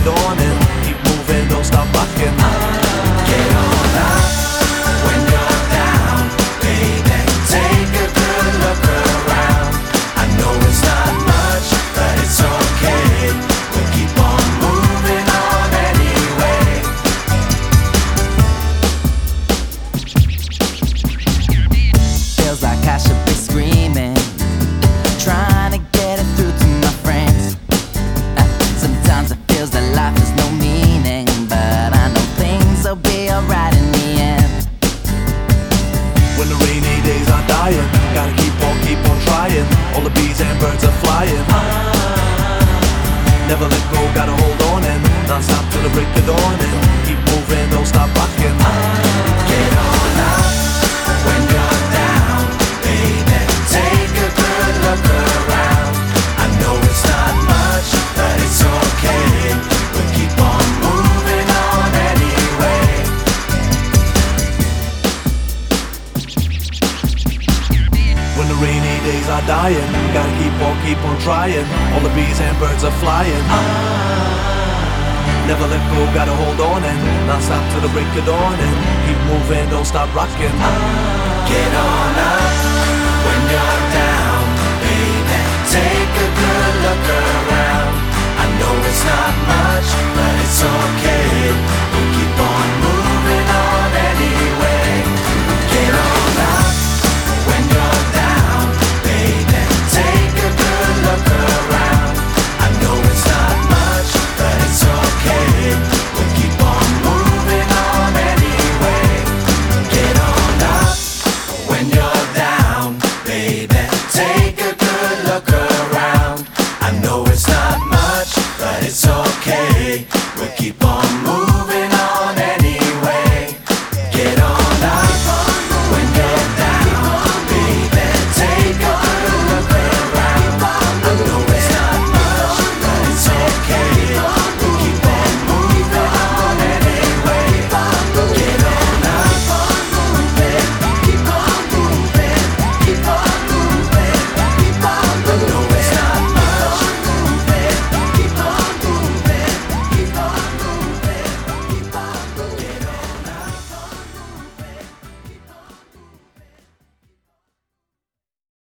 dawning. Keep moving, don't stop rocking. Get on up when you're down, baby. Take a good look around. I know it's not much, but it's okay. We'll keep on moving on anyway. Feels like I should be screaming, trying to get it through to my friends. Sometimes it feels that life has no meaning, but I know things will be alright in the end. When the rainy days are dying, gotta keep on trying. All the bees and birds are flying. Never let go, gotta hold on and non-stop till the break of dawn. And keep moving, don't stop rocking. Get on up when you're down, baby. Take a good look around. I know it's not much, but it's okay. We'll keep on moving on anyway. When the rainy days are dying, gotta keep on trying. All the bees and birds are flying. Never let go, gotta hold on and non-stop till the break of dawn. And keep moving, don't stop rocking. Get on up when you're down, baby. Take a good look around. I know it's not much, but it's okay.